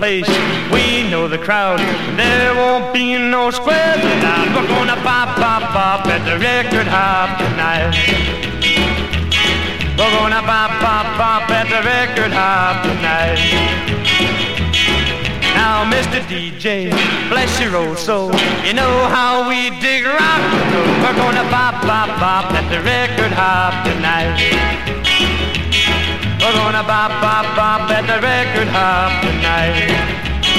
place, we know the crowd. There won't be no squares tonight. We're gonna pop, pop, pop at the record hop tonight. We're gonna pop, pop, pop at the record hop tonight. Now, Mr. DJ, bless your old soul, you know how we dig rock and roll. We're gonna pop, pop, pop at the record hop tonight. We're gonna pop, pop, pop at the record hop tonight.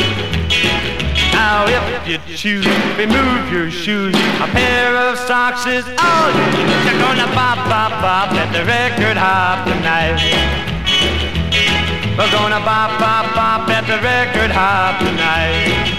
Now if you choose, remove your shoes. A pair of socks is all you need. You're gonna pop, pop, pop at the record hop tonight. We're gonna pop, pop, pop at the record hop tonight.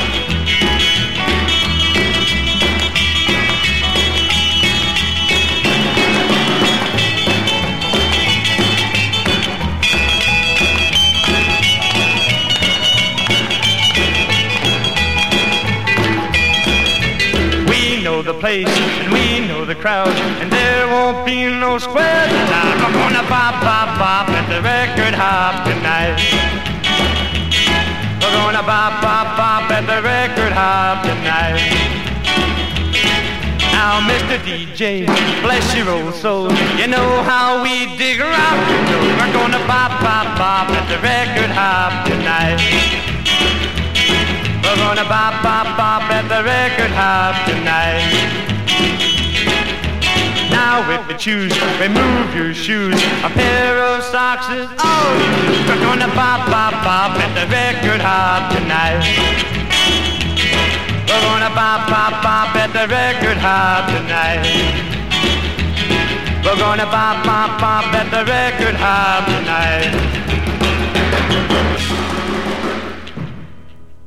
The place and we know the crowd, and there won't be no squares tonight. We're gonna pop, pop, pop at the record hop tonight. We're gonna pop, pop, pop at the record hop tonight. Now, Mr. DJ, bless your old soul, you know how we dig rock and roll. We're gonna pop, pop, pop at the record hop tonight. We're gonna pop, pop, pop at the record hop tonight. Now if you choose, remove your shoes. A pair of socks is all you need. We're gonna pop, pop, pop at the record hop tonight. We're gonna pop, pop, pop at the record hop tonight. We're gonna pop, pop, pop at the record hop tonight.